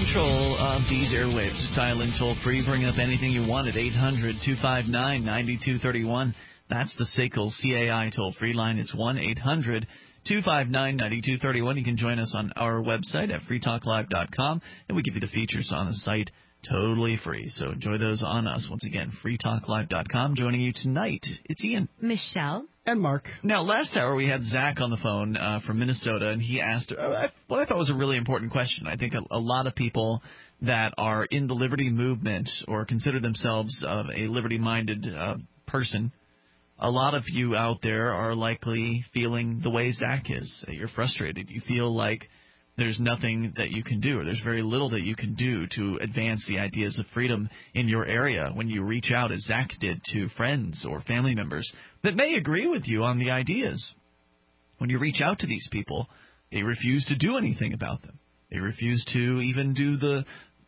control of these airwaves. Dial in toll free. Bring up anything you want at 800-259-9231. That's the SACL CAI toll free line. It's 1-800-259-9231. You can join us on our website at freetalklive.com, and we give you the features on the site totally free. So enjoy those on us. Once again, freetalklive.com. Joining you tonight, it's Ian, Michelle, and Mark. Now, last hour we had Zach on the phone from Minnesota, and he asked what I thought was a really important question. I think a lot of people that are in the liberty movement or consider themselves a liberty-minded person, a lot of you out there are likely feeling the way Zach is. You're frustrated. You feel like there's nothing that you can do, or there's very little that you can do to advance the ideas of freedom in your area when you reach out, as Zach did, to friends or family members that may agree with you on the ideas. When you reach out to these people, they refuse to do anything about them. They refuse to even do the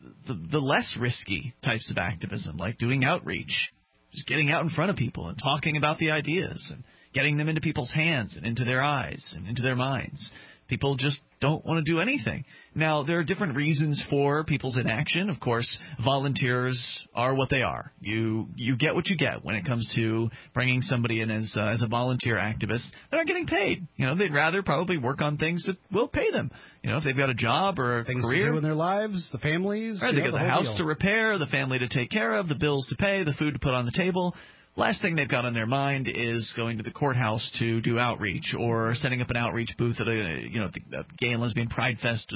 less risky types of activism, like doing outreach, just getting out in front of people and talking about the ideas and getting them into people's hands and into their eyes and into their minds. People just don't want to do anything. Now, there are different reasons for people's inaction. Of course, volunteers are what they are. You get what you get when it comes to bringing somebody in as a volunteer activist. They're not getting paid. They'd rather probably work on things that will pay them. If they've got a job or a things career to do in their lives, the families. Right, they got the house deal to repair, the family to take care of, the bills to pay, the food to put on the table. Last thing they've got on their mind is going to the courthouse to do outreach, or setting up an outreach booth at the Gay and Lesbian Pride Fest,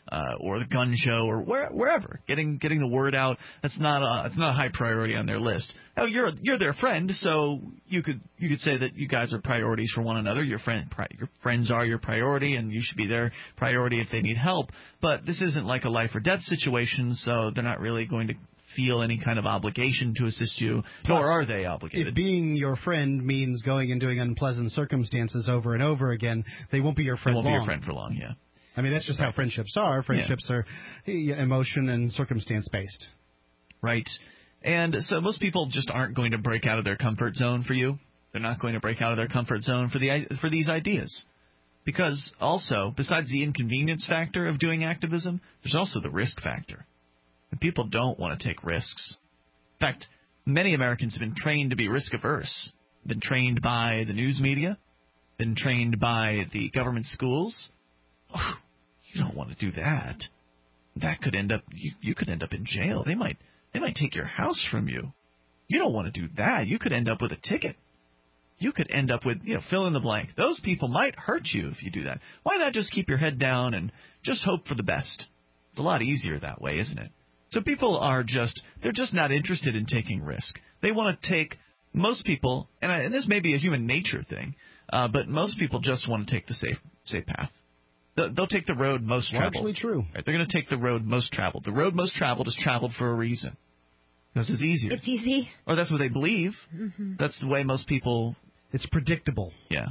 or the gun show, or wherever. Getting the word out. It's not a high priority on their list. Now, you're their friend, so you could say that you guys are priorities for one another. Your friends are your priority, and you should be their priority if they need help. But this isn't like a life or death situation, so they're not really going to feel any kind of obligation to assist you, nor are they obligated. If being your friend means going and doing unpleasant circumstances over and over again, they won't be your friend long. They won't be your friend for long, yeah. I mean, that's just how friendships are. Friendships are emotion and circumstance-based. Right. And so most people just aren't going to break out of their comfort zone for you. They're not going to break out of their comfort zone for these ideas. Because also, besides the inconvenience factor of doing activism, there's also the risk factor. And people don't want to take risks. In fact, many Americans have been trained to be risk-averse, been trained by the news media, been trained by the government schools. Oh, you don't want to do that. That could end up you could end up in jail. They might take your house from you. You don't want to do that. You could end up with a ticket. You could end up with, fill in the blank. Those people might hurt you if you do that. Why not just keep your head down and just hope for the best? It's a lot easier that way, isn't it? So people they're just not interested in taking risk. They want to take, most people, and this may be a human nature thing, but most people just want to take the safe path. They'll take the road most traveled. Actually true. Right, they're going to take the road most traveled. The road most traveled is traveled for a reason. Because it's easier. It's easy. Or that's what they believe. Mm-hmm. That's the way most people... It's predictable. Yeah.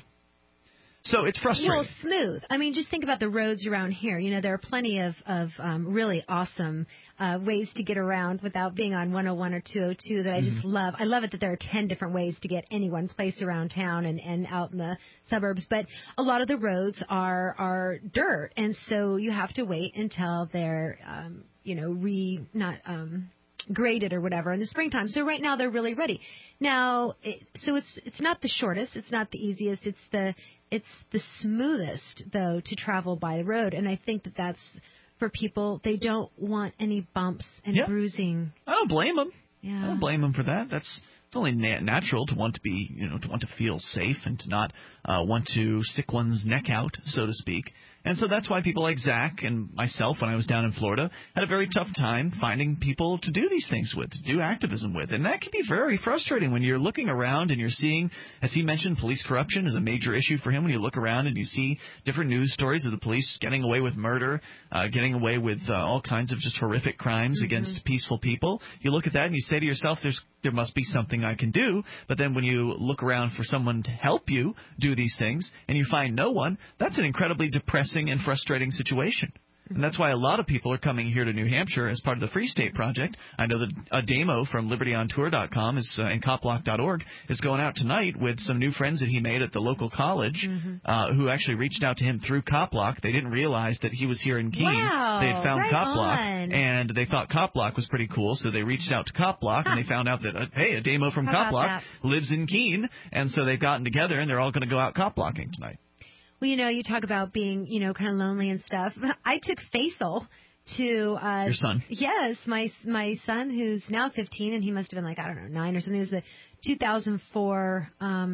So it's frustrating. Well, smooth. I mean, just think about the roads around here. There are plenty of really awesome ways to get around without being on 101 or 202 that I just love. I love it that there are 10 different ways to get any one place around town and out in the suburbs. But a lot of the roads are dirt, and so you have to wait until they're, graded or whatever in the springtime. So right now they're really ready. Now, so it's not the shortest, it's not the easiest, it's the smoothest though to travel by the road. And I think that's for people. They don't want any bumps and bruising. I don't blame them. Yeah. I don't blame them for that. It's only natural to want to be, to want to feel safe and to not want to stick one's neck out, so to speak. And so that's why people like Zach and myself, when I was down in Florida, had a very tough time finding people to do these things with, to do activism with. And that can be very frustrating when you're looking around and you're seeing, as he mentioned, police corruption is a major issue for him. When you look around and you see different news stories of the police getting away with murder, getting away with all kinds of just horrific crimes against peaceful people, you look at that and you say to yourself, there must be something I can do. But then when you look around for someone to help you do these things and you find no one, that's an incredibly depressing and frustrating situation. And that's why a lot of people are coming here to New Hampshire as part of the Free State Project. I know that Adamo from LibertyOnTour.com and CopBlock.org is going out tonight with some new friends that he made at the local college who actually reached out to him through CopBlock. They didn't realize that he was here in Keene. Wow, They had found right CopBlock, on. and they thought CopBlock was pretty cool, so they reached out to CopBlock, and they found out that, hey, Adamo from How about CopBlock that? lives in Keene, and so they've gotten together, and they're all going to go out CopBlocking tonight. Well, you talk about being, kind of lonely and stuff. I took Faisal to Your son? Yes, my son, who's now 15, and he must have been like, I don't know, 9 or something. It was the 2004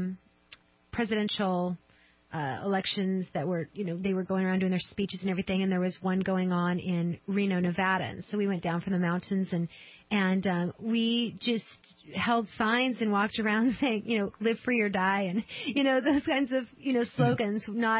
presidential elections that were, they were going around doing their speeches and everything, and there was one going on in Reno, Nevada. And so we went down from the mountains and we just held signs and walked around saying, live free or die, and those kinds of slogans, not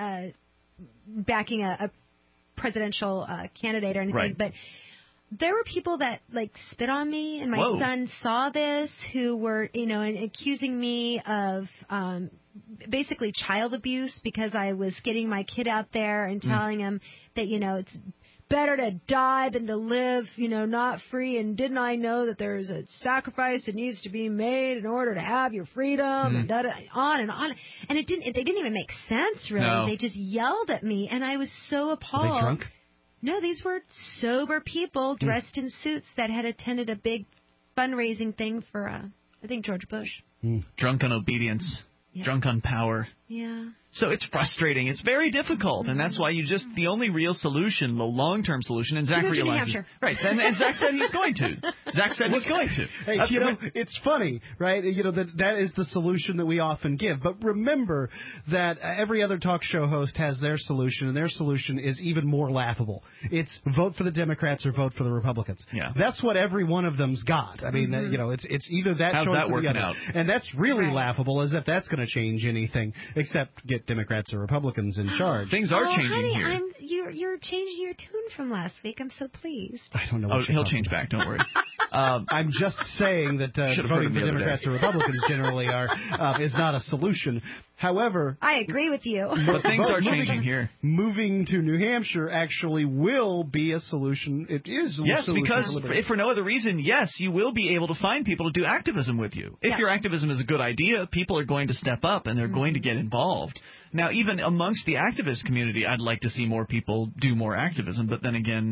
backing a presidential candidate or anything, right. But there were people that spit on me, and my Whoa. son saw this, who were and accusing me of basically child abuse because I was getting my kid out there and telling him that it's better to die than to live, not free. And didn't I know that there's a sacrifice that needs to be made in order to have your freedom? And on and on. And they didn't even make sense, really. No. They just yelled at me, and I was so appalled. Are they drunk? No, these were sober people dressed in suits that had attended a big fundraising thing for, I think, George Bush. Drunk on obedience, drunk on power. Yeah. So it's frustrating. It's very difficult, and that's why the only real solution, the long-term solution, and Zach move to New realizes, Hampshire. right? And Zach said he's going to. Zach said he's going to. Hey, it's funny, right? That is the solution that we often give. But remember that every other talk show host has their solution, and their solution is even more laughable. It's vote for the Democrats or vote for the Republicans. Yeah. That's what every one of them's got. I mean, it's either that How's choice that or the working other. out? And that's really Right. laughable, as if that's going to change anything, except get Democrats or Republicans in charge. Things are changing honey, here. You're changing your tune from last week. I'm so pleased. I don't know what you're He'll talking change about. back. Don't worry. I'm just saying that Should've heard voting him for the other Democrats day. or Republicans generally is not a solution. However, I agree with you. But things are changing here. Moving to New Hampshire actually will be a solution. It is a Yes, solution because for liberty. if for no other reason, yes, you will be able to find people to do activism with you. If Yeah. your activism is a good idea, people are going to step up and they're going to get involved. Now, even amongst the activist community, I'd like to see more people do more activism. But then again,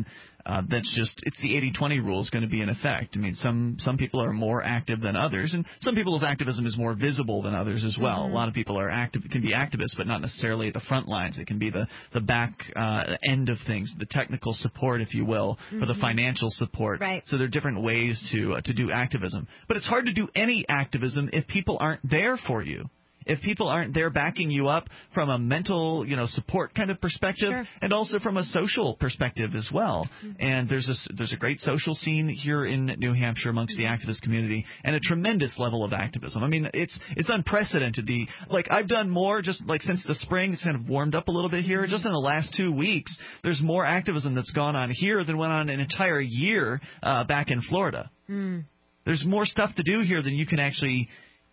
it's the 80-20 rule is going to be in effect. I mean, some people are more active than others, and some people's activism is more visible than others as well. A lot of people can be activists, but not necessarily at the front lines. It can be the back end of things, the technical support, if you will, or the financial support. Right. So there are different ways to do activism. But it's hard to do any activism if people aren't there for you. If people aren't there backing you up from a mental, support kind of perspective, Sure. and also from a social perspective as well. And there's a great social scene here in New Hampshire amongst the activist community, and a tremendous level of activism. I mean, it's unprecedented. I've done more just since the spring. It's kind of warmed up a little bit here. Just in the last 2 weeks, there's more activism that's gone on here than went on an entire year back in Florida. There's more stuff to do here than you can actually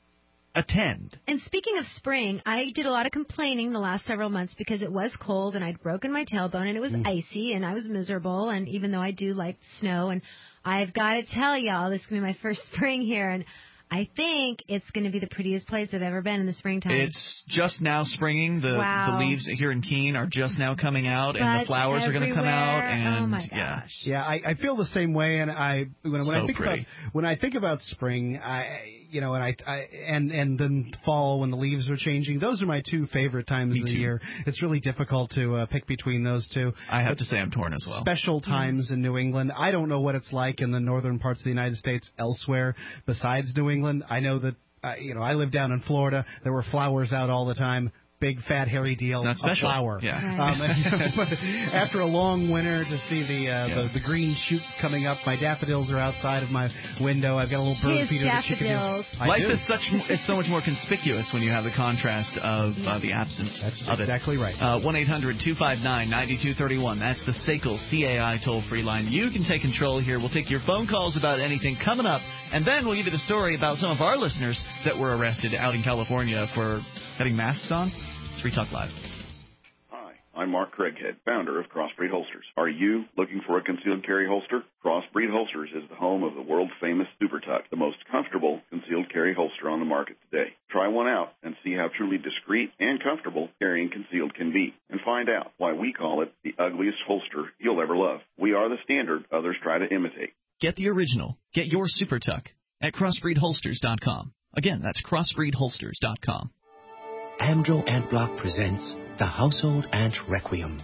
attend. And speaking of spring, I did a lot of complaining the last several months because it was cold and I'd broken my tailbone and it was icy and I was miserable. And even though I do like snow, and I've got to tell y'all, this is going to be my first spring here, and I think it's going to be the prettiest place I've ever been in the springtime. It's just now springing. The leaves here in Keene are just now coming out, and the Buds flowers are going to come out. everywhere. And oh my gosh. Yeah, I feel the same way, and when I think about spring, and then fall when the leaves are changing, those are my two favorite times of the year. It's really difficult to pick between those two. I have to say I'm torn as well. Special times in New England. I don't know what it's like in the northern parts of the United States elsewhere besides New England. I know that I live down in Florida. There were flowers out all the time. Big fat hairy deal, it's not special. A flower. Yeah. Right. After a long winter, to see the green shoots coming up, my daffodils are outside of my window. I've got a little bird feeder that she can do. Life is so much more conspicuous when you have the contrast of the absence of it. Exactly right. 1-800-259-9231. That's the SACL CAI toll-free line. You can take control here. We'll take your phone calls about anything coming up, and then we'll give you the story about some of our listeners that were arrested out in California for having masks on. It's Free Talk Live. Hi, I'm Mark Craighead, founder of Crossbreed Holsters. Are you looking for a concealed carry holster? Crossbreed Holsters is the home of the world-famous Super Tuck, the most comfortable concealed carry holster on the market today. Try one out and see how truly discreet and comfortable carrying concealed can be, and find out why we call it the ugliest holster you'll ever love. We are the standard others try to imitate. Get the original. Get your Super Tuck at crossbreedholsters.com. Again, that's crossbreedholsters.com. Amdro Ant Block presents The Household Ant Requiem.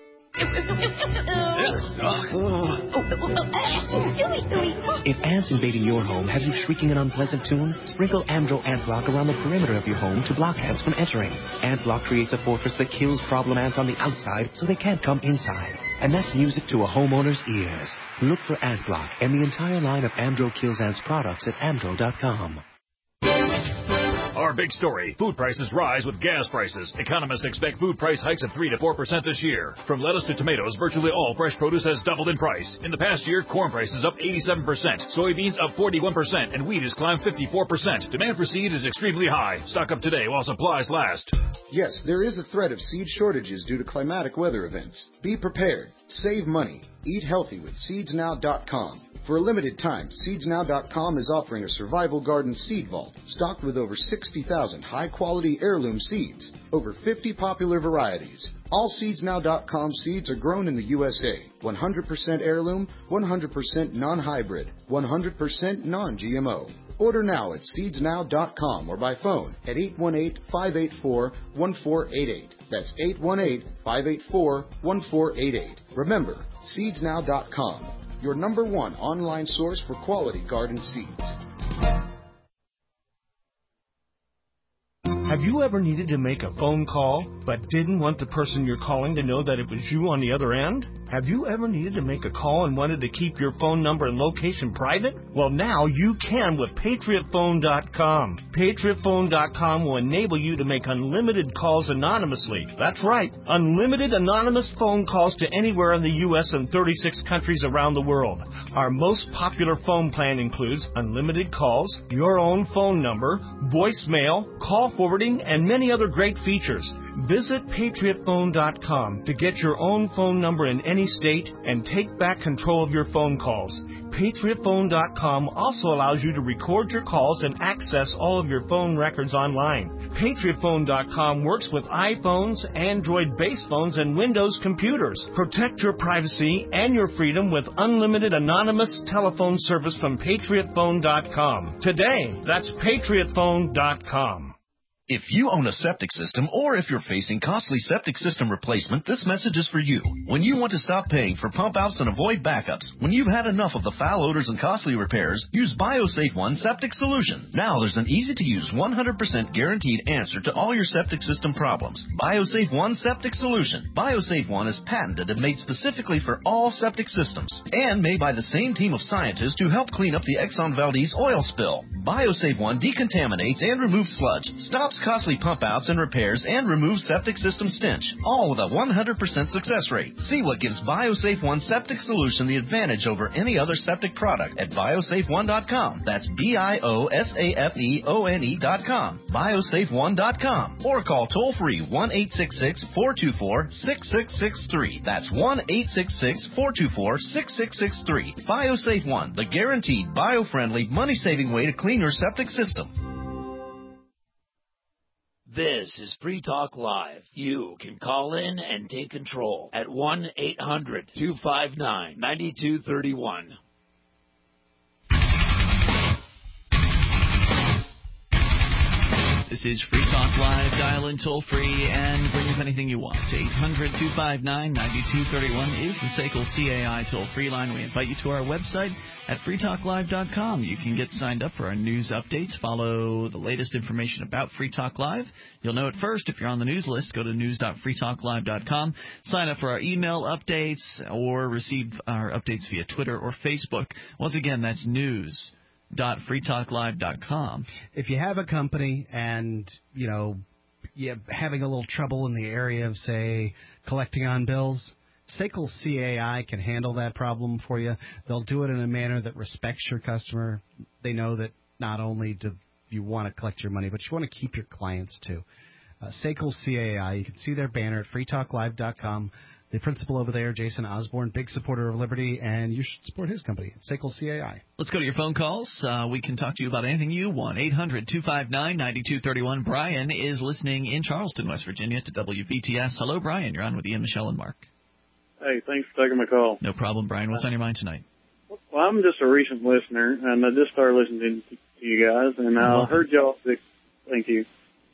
If ants invading your home have you shrieking an unpleasant tune, sprinkle Amdro Ant Block around the perimeter of your home to block ants from entering. Ant Block creates a fortress that kills problem ants on the outside so they can't come inside. And that's music to a homeowner's ears. Look for Ant Block and the entire line of Amdro Kills Ants products at amdro.com. Our big story, food prices rise with gas prices. Economists expect food price hikes of 3 to 4% this year. From lettuce to tomatoes, virtually all fresh produce has doubled in price. In the past year, corn prices up 87%, soybeans up 41%, and wheat has climbed 54%. Demand for seed is extremely high. Stock up today while supplies last. Yes, there is a threat of seed shortages due to climatic weather events. Be prepared. Save money. Eat healthy with SeedsNow.com. For a limited time, SeedsNow.com is offering a survival garden seed vault stocked with over 60,000 high-quality heirloom seeds, over 50 popular varieties. All SeedsNow.com seeds are grown in the USA, 100% heirloom, 100% non-hybrid, 100% non-GMO. Order now at SeedsNow.com or by phone at 818-584-1488. That's 818-584-1488. Remember, SeedsNow.com, your number one online source for quality garden seeds. Have you ever needed to make a phone call but didn't want the person you're calling to know that it was you on the other end? Have you ever needed to make a call and wanted to keep your phone number and location private? Well, now you can with PatriotPhone.com. PatriotPhone.com will enable you to make unlimited calls anonymously. That's right, unlimited anonymous phone calls to anywhere in the U.S. and 36 countries around the world. Our most popular phone plan includes unlimited calls, your own phone number, voicemail, call forwarding, and many other great features. Visit PatriotPhone.com to get your own phone number in any state and take back control of your phone calls. PatriotPhone.com also allows you to record your calls and access all of your phone records online. PatriotPhone.com works with iPhones, Android-based phones, and Windows computers. Protect your privacy and your freedom with unlimited anonymous telephone service from PatriotPhone.com. Today, that's PatriotPhone.com. If you own a septic system or if you're facing costly septic system replacement, this message is for you. When you want to stop paying for pump outs and avoid backups, when you've had enough of the foul odors and costly repairs, use BioSafe One Septic Solution. Now there's an easy-to-use 100% guaranteed answer to all your septic system problems. BioSafe One Septic Solution. BioSafe One is patented and made specifically for all septic systems and made by the same team of scientists to help clean up the Exxon Valdez oil spill. BioSafe One decontaminates and removes sludge, stops costly pump outs and repairs, and removes septic system stench, all with a 100% success rate. See what gives BioSafe One Septic Solution the advantage over any other septic product at biosafeone.com. That's BIOSAFEONE.com. BioSafeOne.com. Or call toll free 1-866-424-6663. That's 1-866-424-6663. BioSafe One, the guaranteed bio-friendly, money-saving way to clean your septic system. This is Free Talk Live. You can call in and take control at 1-800-259-9231. This is Free Talk Live. Dial in toll free and bring up anything you want. 800-259-9231 is the SACL CAI toll free line. We invite you to our website at freetalklive.com. You can get signed up for our news updates. Follow the latest information about Free Talk Live. You'll know it first if you're on the news list. Go to news.freetalklive.com. Sign up for our email updates or receive our updates via Twitter or Facebook. Once again, that's news.freetalklive.com. If you have a company and, you're having a little trouble in the area of, say, collecting on bills, SACL CAI can handle that problem for you. They'll do it in a manner that respects your customer. They know that not only do you want to collect your money, but you want to keep your clients too. SACL CAI. You can see their banner at freetalklive.com. The principal over there, Jason Osborne, big supporter of Liberty, and you should support his company, SACL CAI. Let's go to your phone calls. We can talk to you about anything you want. 800-259-9231. Brian is listening in Charleston, West Virginia to WVTS. Hello, Brian. You're on with Ian, Michelle, and Mark. Hey, thanks for taking my call. No problem, Brian. What's on your mind tonight? Well, I'm just a recent listener, and I just started listening to you guys, and I heard y'all. Thank you.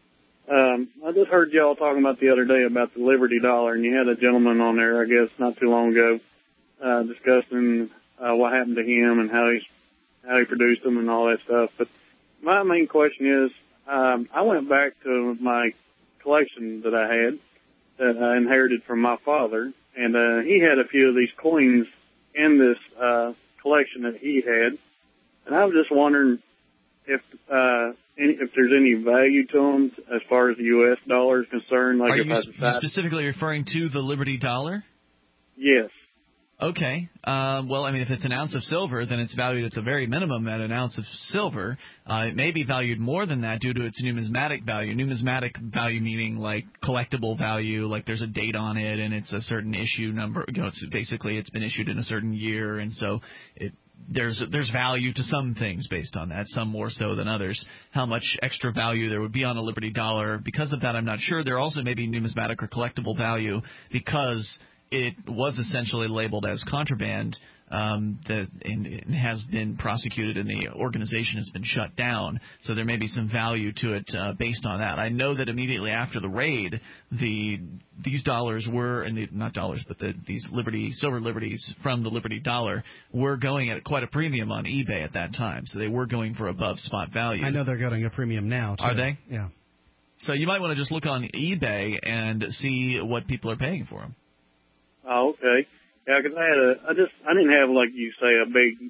I just heard y'all talking about the other day about the Liberty Dollar, and you had a gentleman on there, I guess, not too long ago, discussing what happened to him and how he produced them and all that stuff. But my main question is, I went back to my collection that I had that I inherited from my father, and he had a few of these coins in this collection that he had, and I was just wondering if there's any value to them as far as the U.S. dollar is concerned. Like, are you specifically referring to the Liberty Dollar? Yes. Okay. Well, I mean, if it's an ounce of silver, then it's valued at the very minimum at an ounce of silver. It may be valued more than that due to its numismatic value. Numismatic value meaning like collectible value, like there's a date on it and it's a certain issue number. You know, it's been issued in a certain year, and so there's value to some things based on that, some more so than others. How much extra value there would be on a Liberty Dollar, because of that, I'm not sure. There also may be numismatic or collectible value because it was essentially labeled as contraband, and has been prosecuted, and the organization has been shut down. So there may be some value to it based on that. I know that immediately after the raid, these dollars were, and not dollars, but these silver Liberties from the Liberty Dollar were going at quite a premium on eBay at that time. So they were going for above spot value. I know they're getting a premium now, too. Are they? Yeah. So you might want to just look on eBay and see what people are paying for them. Oh, okay. Yeah, because I didn't have, like you say, a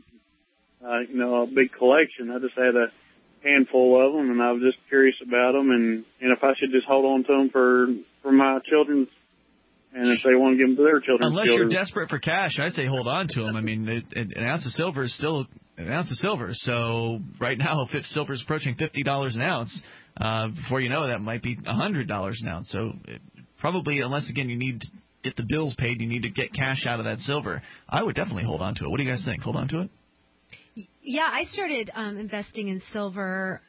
big collection. I just had a handful of them, and I was just curious about them, and if I should just hold on to them for my children, and if they want to give them to their children. Unless you're desperate for cash, I'd say hold on to them. I mean, an ounce of silver is still an ounce of silver. So right now, if silver is approaching $50 an ounce, before you know it, that might be $100 an ounce. So probably, unless, again, you need to get the bills paid, you need to get cash out of that silver, I would definitely hold on to it. What do you guys think? Hold on to it? Yeah, I started investing in silver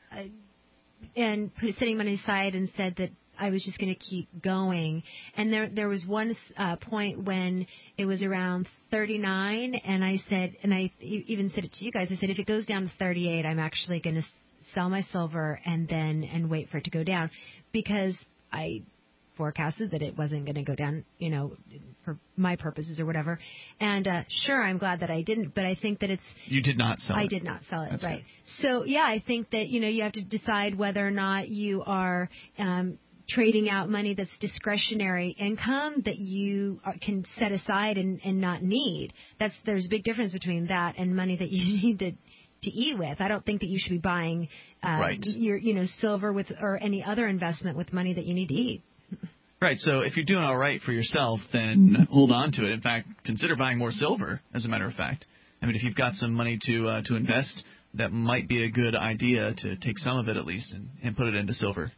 and setting money aside and said that I was just going to keep going. And there was one point when it was around 39, and I said, and I even said it to you guys, I said, if it goes down to 38, I'm actually going to sell my silver and wait for it to go down, because I forecasted that it wasn't going to go down, for my purposes or whatever. And sure, I'm glad that I didn't, but I think that You did not sell it. I did not sell it, That's right. good. So, yeah, I think that, you have to decide whether or not you are trading out money that's discretionary income that you can set aside and not need. There's a big difference between that and money that you need to eat with. I don't think that you should be buying your silver or any other investment with money that you need to eat. Right, so if you're doing all right for yourself, then hold on to it. In fact, consider buying more silver, as a matter of fact. I mean, if you've got some money to invest, that might be a good idea to take some of it at least and put it into silver.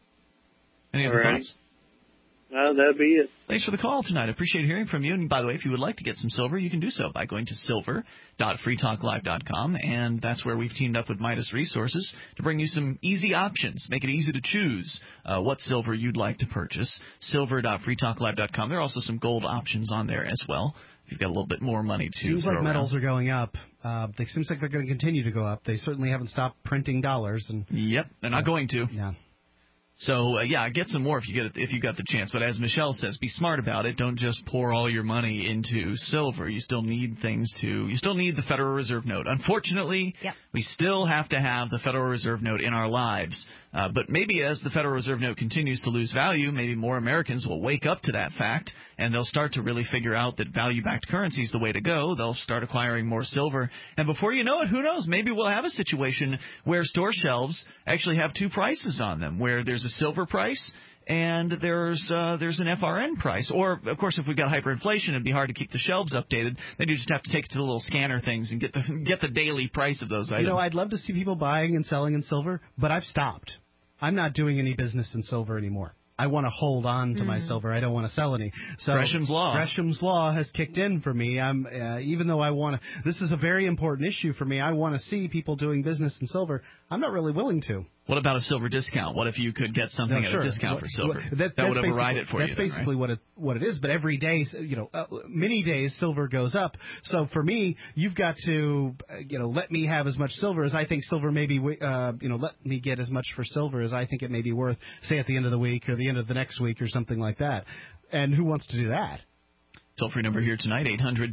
Any other thoughts? That'd be it. Thanks for the call tonight. I appreciate hearing from you. And by the way, if you would like to get some silver, you can do so by going to silver.freetalklive.com. And that's where we've teamed up with Midas Resources to bring you some easy options, make it easy to choose what silver you'd like to purchase. Silver.freetalklive.com. There are also some gold options on there as well, if you've got a little bit more money to Seems like throw metals around. are going up. It seems like they're going to continue to go up. They certainly haven't stopped printing dollars. Yep, they're not going to. Yeah. So, get some more if you got the chance. But as Michelle says, be smart about it. Don't just pour all your money into silver. You still need you still need the Federal Reserve Note. Unfortunately, we still have to have the Federal Reserve Note in our lives. But maybe as the Federal Reserve Note continues to lose value, maybe more Americans will wake up to that fact, and they'll start to really figure out that value-backed currency is the way to go. They'll start acquiring more silver. And before you know it, who knows, maybe we'll have a situation where store shelves actually have two prices on them, where there's a silver price and there's an FRN price. Or, of course, if we've got hyperinflation, it'd be hard to keep the shelves updated. Then you just have to take it to the little scanner things and get the daily price of those items. I'd love to see people buying and selling in silver, but I've stopped. I'm not doing any business in silver anymore. I want to hold on to my silver. I don't want to sell any. So Gresham's Law has kicked in for me. I'm even though I want to. This is a very important issue for me. I want to see people doing business in silver. I'm not really willing to. What about a silver discount? What if you could get something at a discount for silver? That would override it for you. That's basically right? what it is. But every day, many days silver goes up. So for me, you've got to let me have as much silver as I think silver may be. Let me get as much for silver as I think it may be worth. Say at the end of the week or the end of the next week or something like that. And who wants to do that? Toll-free number here tonight,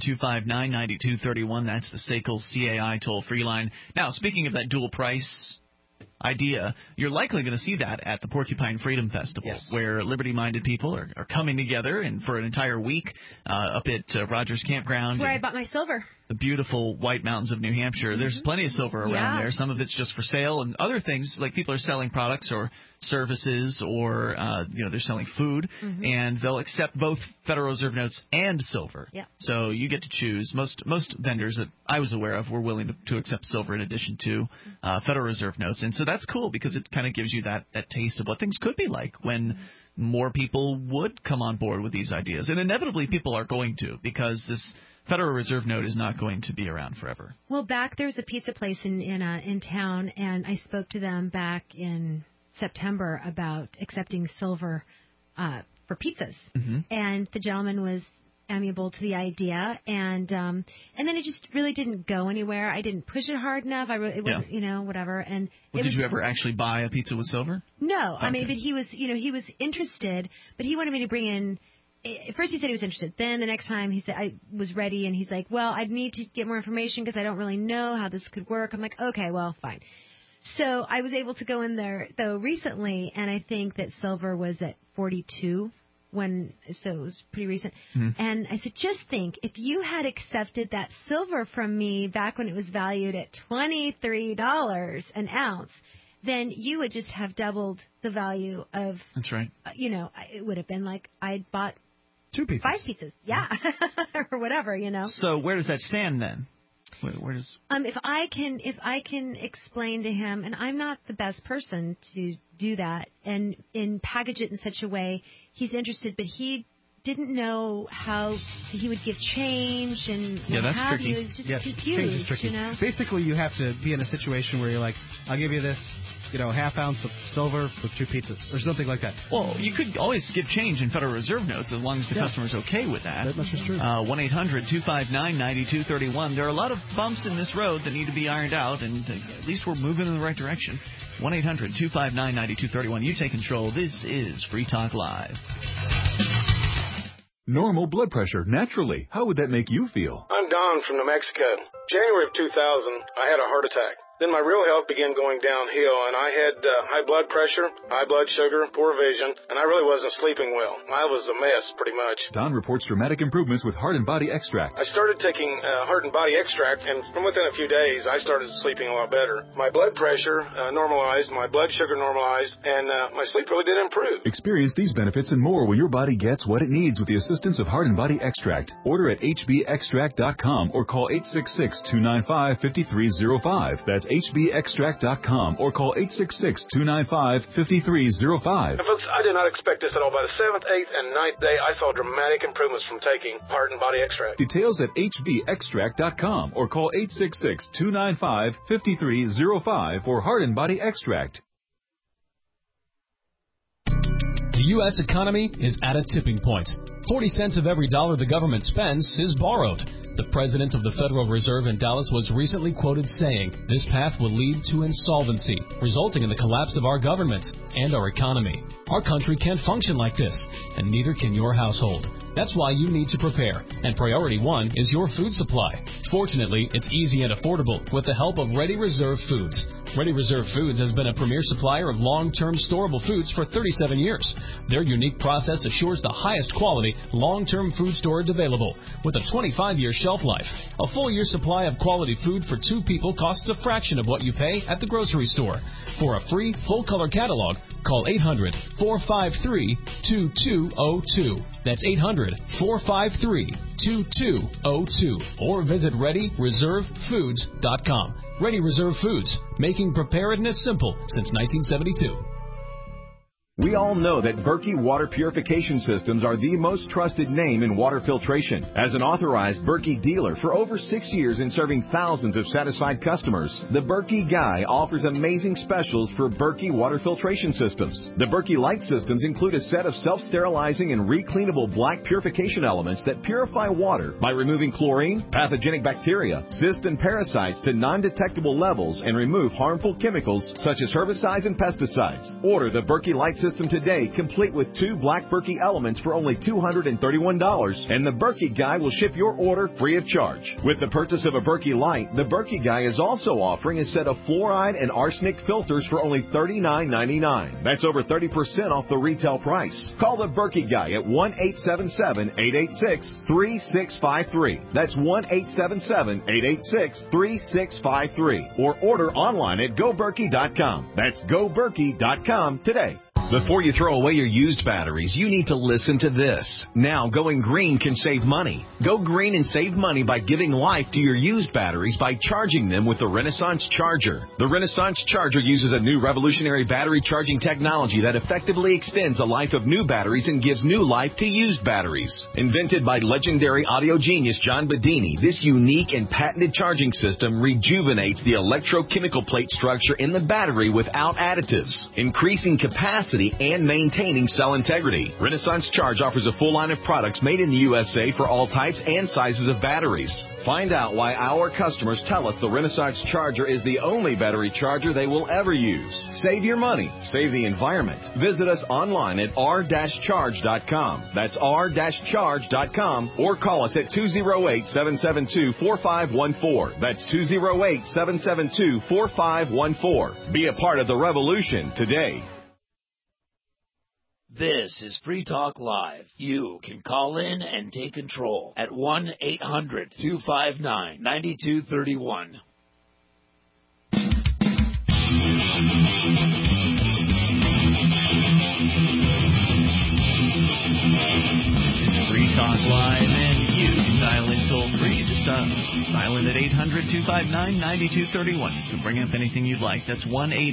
800-259-9231. That's the SACL CAI toll-free line. Now, speaking of that dual price idea, you're likely going to see that at the Porcupine Freedom Festival, where liberty-minded people are coming together and for an entire week up at Rogers Campground. That's where I bought my silver. The beautiful White Mountains of New Hampshire. There's plenty of silver around there. Some of it's just for sale, and other things like people are selling products or services, or they're selling food, and they'll accept both Federal Reserve notes and silver. Yeah. So you get to choose. Most vendors that I was aware of were willing to accept silver in addition to Federal Reserve notes, and so that's cool because it kind of gives you that taste of what things could be like when more people would come on board with these ideas, and inevitably people are going to, because this Federal Reserve note is not going to be around forever. Well, there's a pizza place in town, and I spoke to them back in September about accepting silver for pizzas, and the gentleman was amiable to the idea, and then it just really didn't go anywhere. I didn't push it hard enough. It was, whatever. And did you ever actually buy a pizza with silver? No, okay. I mean, but he was interested, but he wanted me to bring in. At first he said he was interested. Then the next time he said I was ready, and he's like, well, I'd need to get more information because I don't really know how this could work. I'm like, okay, well, fine. So I was able to go in there, though, recently, and I think that silver was at 42 so it was pretty recent. And I said, just think, if you had accepted that silver from me back when it was valued at $23 an ounce, then you would just have doubled the value of. That's right. It would have been like I'd bought 2 pizzas. 5 pizzas, or whatever, So where does that stand then? Where does? If I can explain to him, and I'm not the best person to do that, and package it in such a way he's interested, but he didn't know how he would give change and that's tricky. He was just confused. Change is tricky. Basically, you have to be in a situation where you're like, I'll give you this, half ounce of silver with 2 pizzas or something like that. Well, you could always give change in Federal Reserve notes as long as the customer's okay with that. That much is true. 1-800-259-9231. There are a lot of bumps in this road that need to be ironed out, and at least we're moving in the right direction. 1-800-259-9231. You take control. This is Free Talk Live. Normal blood pressure, naturally. How would that make you feel? I'm Don from New Mexico. January of 2000, I had a heart attack. Then my real health began going downhill, and I had high blood pressure, high blood sugar, poor vision, and I really wasn't sleeping well. I was a mess, pretty much. Don reports dramatic improvements with Heart and Body Extract. I started taking Heart and Body Extract, and from within a few days, I started sleeping a lot better. My blood pressure normalized, my blood sugar normalized, and my sleep really did improve. Experience these benefits and more when your body gets what it needs with the assistance of Heart and Body Extract. Order at hbextract.com or call 866-295-5305. That's hbextract.com or call 866-295-5305. Folks, I did not expect this at all. By the 7th, 8th, and 9th day, I saw dramatic improvements from taking Heart and Body Extract. Details at hbextract.com or call 866-295-5305 for Heart and Body Extract. The U.S. economy is at a tipping point. 40 cents of every dollar the government spends is borrowed. The president of the Federal Reserve in Dallas was recently quoted saying this path will lead to insolvency, resulting in the collapse of our government and our economy. Our country can't function like this, and neither can your household. That's why you need to prepare, and priority one is your food supply. Fortunately, it's easy and affordable with the help of Ready Reserve Foods. Ready Reserve Foods has been a premier supplier of long-term storable foods for 37 years. Their unique process assures the highest quality, long-term food storage available with a 25-year shelf life. A full year supply of quality food for 2 people costs a fraction of what you pay at the grocery store. For a free, full-color catalog, call 800-453-2202. That's 800-453-2202. Or visit ReadyReserveFoods.com. Ready Reserve Foods, making preparedness simple since 1972. We all know that Berkey water purification systems are the most trusted name in water filtration. As an authorized Berkey dealer for over 6 years and serving thousands of satisfied customers, the Berkey Guy offers amazing specials for Berkey water filtration systems. The Berkey Light systems include a set of self-sterilizing and recleanable black purification elements that purify water by removing chlorine, pathogenic bacteria, cysts, and parasites to non-detectable levels and remove harmful chemicals such as herbicides and pesticides. Order the Berkey Light system today, complete with 2 black Berkey elements for only $231, and the Berkey Guy will ship your order free of charge. With the purchase of a Berkey Light, the Berkey Guy is also offering a set of fluoride and arsenic filters for only $39.99. That's over 30% off the retail price. Call the Berkey Guy at 1-877-886-3653. That's 1-877-886-3653. Or order online at GoBerkey.com. That's GoBerkey.com today. Before you throw away your used batteries, you need to listen to this. Now, going green can save money. Go green and save money by giving life to your used batteries by charging them with the Renaissance Charger. The Renaissance Charger uses a new revolutionary battery charging technology that effectively extends the life of new batteries and gives new life to used batteries. Invented by legendary audio genius John Bedini, this unique and patented charging system rejuvenates the electrochemical plate structure in the battery without additives, increasing capacity and maintaining cell integrity. Renaissance Charge offers a full line of products made in the USA for all types and sizes of batteries. Find out why our customers tell us the Renaissance Charger is the only battery charger they will ever use. Save your money. Save the environment. Visit us online at r-charge.com. That's r-charge.com, or call us at 208-772-4514. That's 208-772-4514. Be a part of the revolution today. This is Free Talk Live. You can call in and take control at 1-800-259-9231. This is Free Talk Live, and you can dial in toll-free. Just dial in at 800-259-9231. You can bring up anything you'd like. That's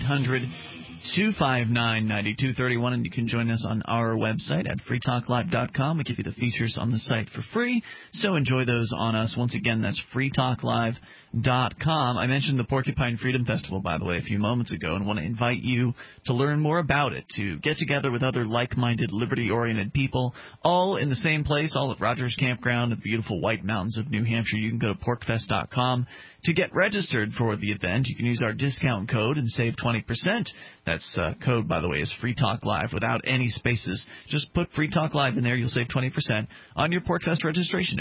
1-800-259-9231, and you can join us on our website at freetalklive.com. We give you the features on the site for free, so enjoy those on us. Once again, that's freetalklive.com. I mentioned the Porcupine Freedom Festival, by the way, a few moments ago, and want to invite you to learn more about it, to get together with other like-minded, liberty-oriented people, all in the same place, all at Rogers Campground in the beautiful White Mountains of New Hampshire. You can go to porcfest.com to get registered for the event. You can use our discount code and save 20%. That's code, by the way, is Free Talk Live without any spaces. Just put Free Talk Live in there. You'll save 20% on your PorcFest registration at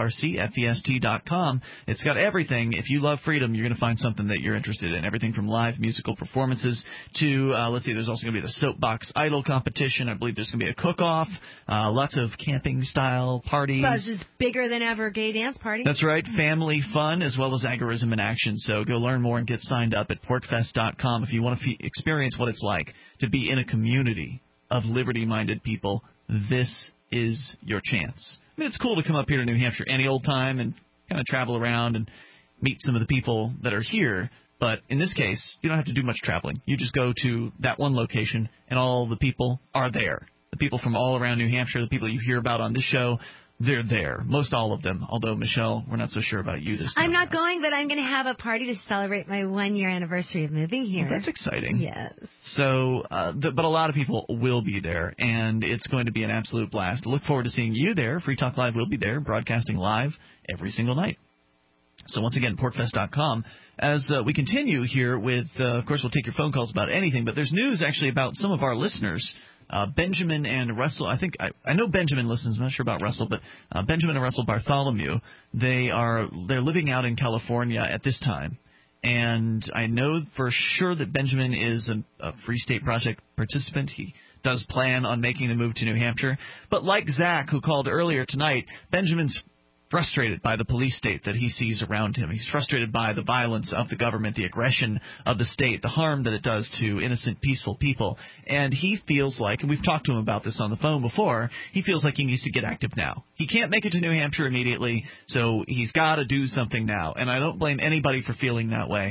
porcfest.com. It's got everything. If you love freedom, you're going to find something that you're interested in. Everything from live musical performances to, let's see, there's also going to be the Soapbox Idol competition. I believe there's going to be a cook-off, lots of camping-style parties. Buzz is bigger than ever gay dance party. That's right. Family fun as well as agorism in action. So go learn more and get signed up at porcfest.com if you want to experience what it's like to be in a community of liberty-minded people. This is your chance. I mean, it's cool to come up here to New Hampshire any old time and kind of travel around and meet some of the people that are here. But in this case, you don't have to do much traveling. You just go to that one location, and all the people are there. The people from all around New Hampshire, the people you hear about on this show, they're there. Most all of them. Although, Michelle, we're not so sure about you this time. I'm not going, but I'm going to have a party to celebrate my 1-year anniversary of moving here. Well, that's exciting. Yes. So, but a lot of people will be there, and it's going to be an absolute blast. Look forward to seeing you there. Free Talk Live will be there, broadcasting live every single night. So once again, porcfest.com. As we continue here with, of course, we'll take your phone calls about anything, but there's news actually about some of our listeners. Benjamin and Russell, I know Benjamin listens, I'm not sure about Russell, but Benjamin and Russell Bartholomew, they're living out in California at this time. And I know for sure that Benjamin is a Free State Project participant. He does plan on making the move to New Hampshire. But like Zach, who called earlier tonight, Benjamin's frustrated by the police state that he sees around him. He's frustrated by the violence of the government, the aggression of the state, the harm that it does to innocent, peaceful people. And he feels like, and we've talked to him about this on the phone before, he feels like he needs to get active now. He can't make it to New Hampshire immediately, so he's got to do something now. And I don't blame anybody for feeling that way.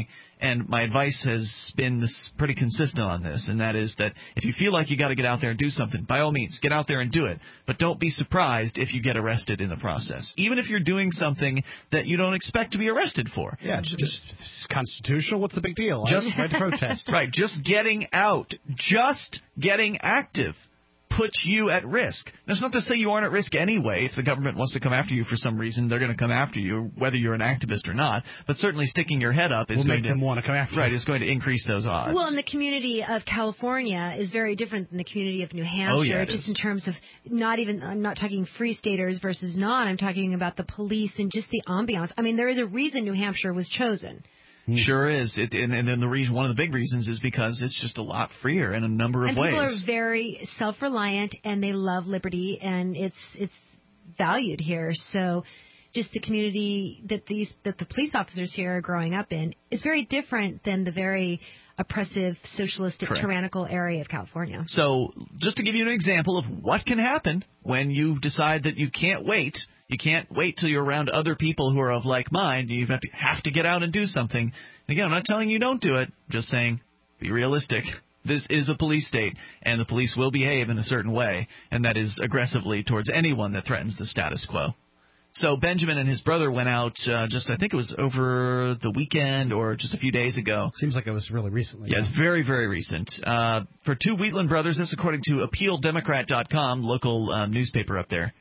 And my advice has been pretty consistent on this, and that is that if you feel like you got to get out there and do something, by all means, get out there and do it. But don't be surprised if you get arrested in the process, even if you're doing something that you don't expect to be arrested for. Yeah, just this is constitutional. What's the big deal? Just right to protest. Right, just getting out, just getting active puts you at risk. That's not to say you aren't at risk anyway. If the government wants to come after you for some reason, they're going to come after you, whether you're an activist or not. But certainly sticking your head up is make them want to come after you. Right, is going to increase those odds. Well, and the community of California is very different than the community of New Hampshire, just in terms of I'm not talking free staters versus not. I'm talking about the police and just the ambiance. I mean, there is a reason New Hampshire was chosen. Sure is. And then one of the big reasons is because it's just a lot freer in a number of ways. People are very self-reliant, and they love liberty, and it's valued here. So just the community that the police officers here are growing up in is very different than the very oppressive, socialistic, tyrannical area of California. So just to give you an example of what can happen when you decide that you can't wait. You can't wait till you're around other people who are of like mind. You have to get out and do something. And again, I'm not telling you don't do it. I'm just saying be realistic. This is a police state, and the police will behave in a certain way, and that is aggressively towards anyone that threatens the status quo. So Benjamin and his brother went out I think it was over the weekend or just a few days ago. Seems like it was really recently. Yeah, it's very, very recent. For two Wheatland brothers, this according to AppealDemocrat.com, local newspaper up there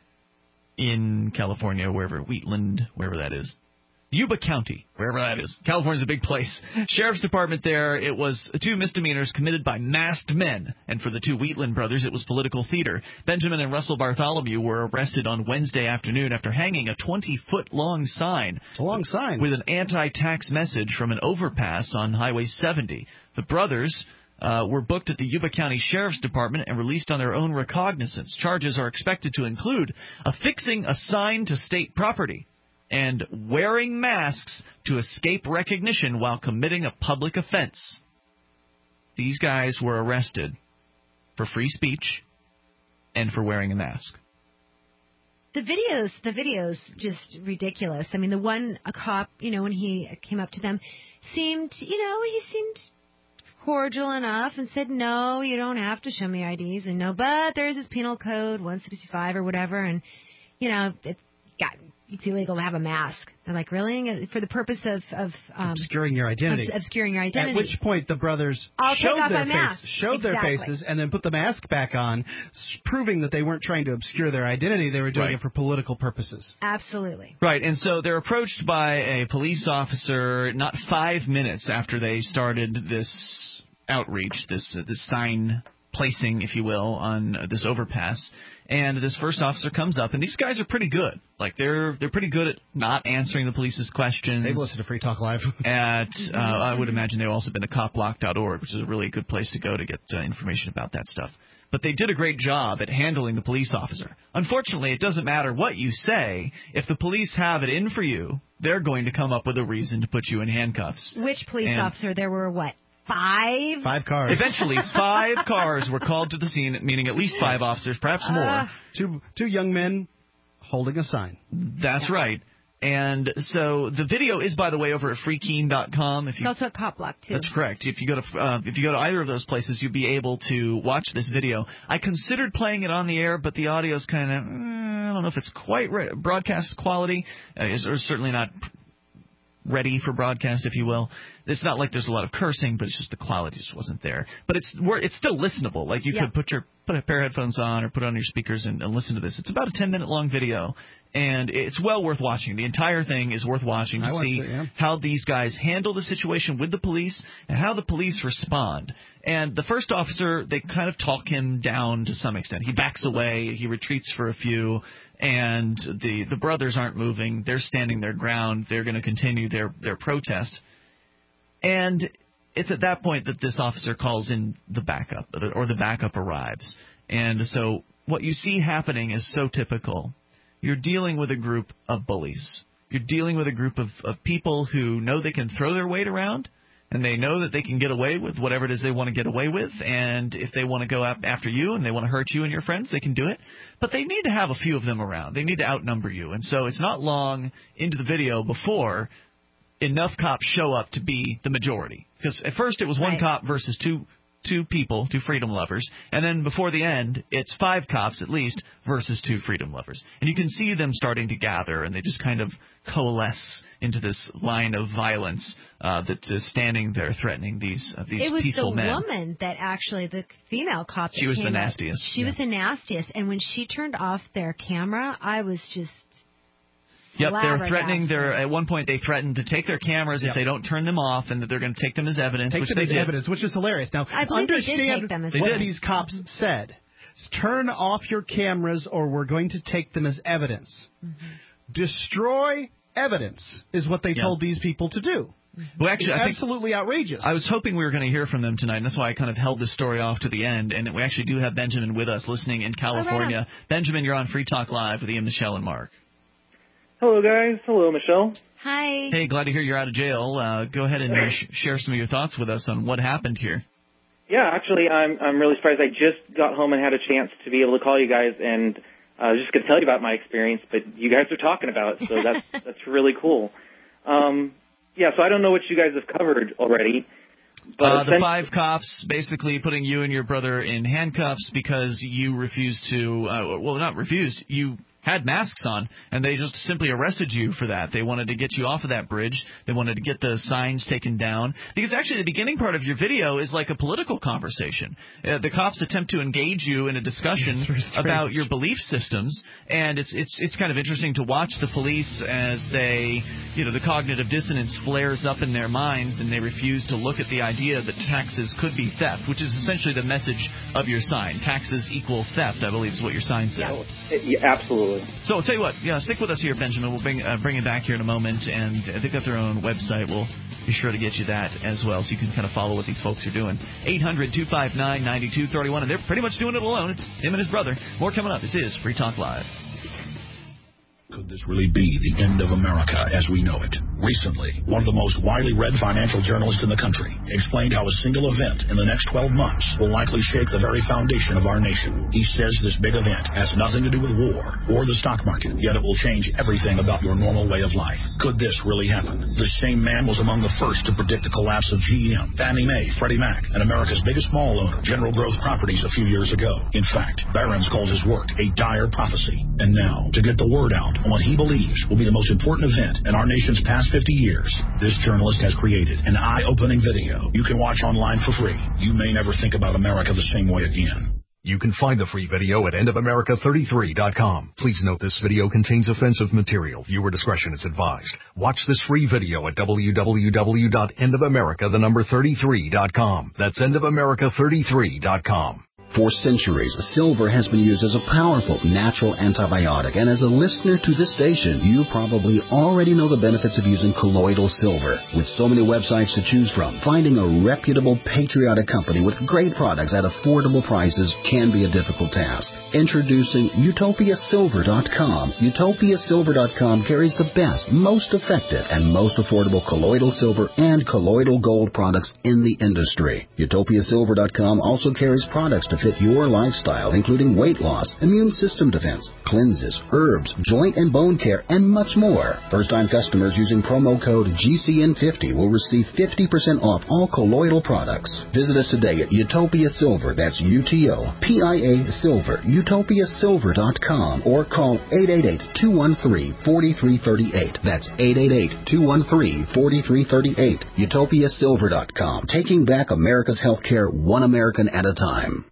in California, wherever that is. Yuba County, wherever that is. California's a big place. Sheriff's Department there, it was 2 misdemeanors committed by masked men. And for the 2 Wheatland brothers, it was political theater. Benjamin and Russell Bartholomew were arrested on Wednesday afternoon after hanging a 20-foot-long sign. It's a long sign. With an anti-tax message from an overpass on Highway 70. The brothers were booked at the Yuba County Sheriff's Department and released on their own recognizance. Charges are expected to include affixing a sign to state property and wearing masks to escape recognition while committing a public offense. These guys were arrested for free speech and for wearing a mask. The video's just ridiculous. I mean, a cop, when he came up to them, seemed cordial enough and said, no, you don't have to show me IDs, and no, but there's this penal code 165 or whatever, and it's illegal to have a mask. They're like, really? For the purpose of obscuring your identity. Obscuring your identity. At which point the brothers showed their faces and then put the mask back on, proving that they weren't trying to obscure their identity. They were doing it for political purposes. Absolutely. Right, and so they're approached by a police officer not 5 minutes after they started this outreach, this sign placing, if you will, on this overpass. And this first officer comes up, and these guys are pretty good. Like, they're pretty good at not answering the police's questions. They've listened to Free Talk Live. I would imagine they've also been to copblock.org, which is a really good place to go to get information about that stuff. But they did a great job at handling the police officer. Unfortunately, it doesn't matter what you say. If the police have it in for you, they're going to come up with a reason to put you in handcuffs. Which police officer? There were what? 5? 5 cars. Eventually, 5 cars were called to the scene, meaning at least 5 officers, perhaps more. Two young men holding a sign. That's right. And so the video is, by the way, over at freekeen.com. It's also at Copblock, too. That's correct. If you go to either of those places, you'll be able to watch this video. I considered playing it on the air, but the audio is kind of, I don't know if it's quite broadcast quality. It's certainly not ready for broadcast, if you will. It's not like there's a lot of cursing, but it's just the quality just wasn't there. But it's still listenable. Like you could put a pair of headphones on or put it on your speakers and listen to this. It's about a 10-minute long video, and it's well worth watching. The entire thing is worth watching to see how these guys handle the situation with the police and how the police respond. And the first officer, they kind of talk him down to some extent. He backs away. He retreats for a few. And the brothers aren't moving. They're standing their ground. They're going to continue their protest. And it's at that point that this officer calls in the backup, or the backup arrives. And so what you see happening is so typical. You're dealing with a group of bullies. You're dealing with a group of people who know they can throw their weight around, and they know that they can get away with whatever it is they want to get away with. And if they want to go after you and they want to hurt you and your friends, they can do it. But they need to have a few of them around. They need to outnumber you. And so it's not long into the video before enough cops show up to be the majority. Because at first it was one cop versus two people, two freedom lovers, and then before the end, it's 5 cops at least versus 2 freedom lovers. And you can see them starting to gather, and they just kind of coalesce into this line of violence that is standing there threatening these peaceful men. It was the woman that actually, the female cop. She was the nastiest. She was the nastiest, and when she turned off their camera, I was just... Yep, they're threatening. At one point, they threatened to take their cameras if they don't turn them off, and that they're going to take them as evidence. Which is hilarious. Now, I believe understand what these cops said. Turn off your cameras, or we're going to take them as evidence. Mm-hmm. Destroy evidence is what they told these people to do. Well, actually, it's absolutely outrageous. I was hoping we were going to hear from them tonight, and that's why I kind of held this story off to the end. And we actually do have Benjamin with us, listening in California. Benjamin, you're on Free Talk Live with Ian, Michelle, and Mark. Hello, guys. Hello, Michelle. Hi. Hey, glad to hear you're out of jail. Go ahead and share some of your thoughts with us on what happened here. Yeah, actually, I'm really surprised. I just got home and had a chance to be able to call you guys, and I was just going to tell you about my experience, but you guys are talking about it, so that's really cool. Yeah, so I don't know what you guys have covered already. But the 5 cops basically putting you and your brother in handcuffs because you refused to, well, not refused, you had masks on, and they just simply arrested you for that. They wanted to get you off of that bridge. They wanted to get the signs taken down. Because actually the beginning part of your video is like a political conversation. The cops attempt to engage you in a discussion about your belief systems, and it's kind of interesting to watch the police as they, the cognitive dissonance flares up in their minds, and they refuse to look at the idea that taxes could be theft, which is essentially the message of your sign. Taxes equal theft, I believe, is what your sign said. Yeah, absolutely. So I'll tell you what, stick with us here, Benjamin. We'll bring it back here in a moment, and they've got their own website. We'll be sure to get you that as well, so you can kind of follow what these folks are doing. 800-259-9231, and they're pretty much doing it alone. It's him and his brother. More coming up. This is Free Talk Live. Could this really be the end of America as we know it? Recently, one of the most widely read financial journalists in the country explained how a single event in the next 12 months will likely shake the very foundation of our nation. He says this big event has nothing to do with war or the stock market, yet it will change everything about your normal way of life. Could this really happen? The same man was among the first to predict the collapse of GM, Fannie Mae, Freddie Mac, and America's biggest mall owner, General Growth Properties, a few years ago. In fact, Barron's called his work a dire prophecy. And now, to get the word out on what he believes will be the most important event in our nation's past 50 years, this journalist has created an eye-opening video you can watch online for free. You may never think about America the same way again. You can find the free video at endofamerica33.com. Please note this video contains offensive material. Viewer discretion is advised. Watch this free video at www.endofamerica33.com. That's endofamerica33.com. For centuries, silver has been used as a powerful natural antibiotic, and as a listener to this station, you probably already know the benefits of using colloidal silver. With so many websites to choose from, finding a reputable, patriotic company with great products at affordable prices can be a difficult task. Introducing UtopiaSilver.com. UtopiaSilver.com carries the best, most effective, and most affordable colloidal silver and colloidal gold products in the industry. UtopiaSilver.com also carries products to fit your lifestyle, including weight loss, immune system defense, cleanses, herbs, joint and bone care, and much more. First-time customers using promo code GCN50 will receive 50% off all colloidal products. Visit us today at Utopia Silver, that's UTOPIA Silver, UtopiaSilver.com, or call 888-213-4338. That's 888-213-4338. UtopiaSilver.com, taking back America's healthcare one American at a time.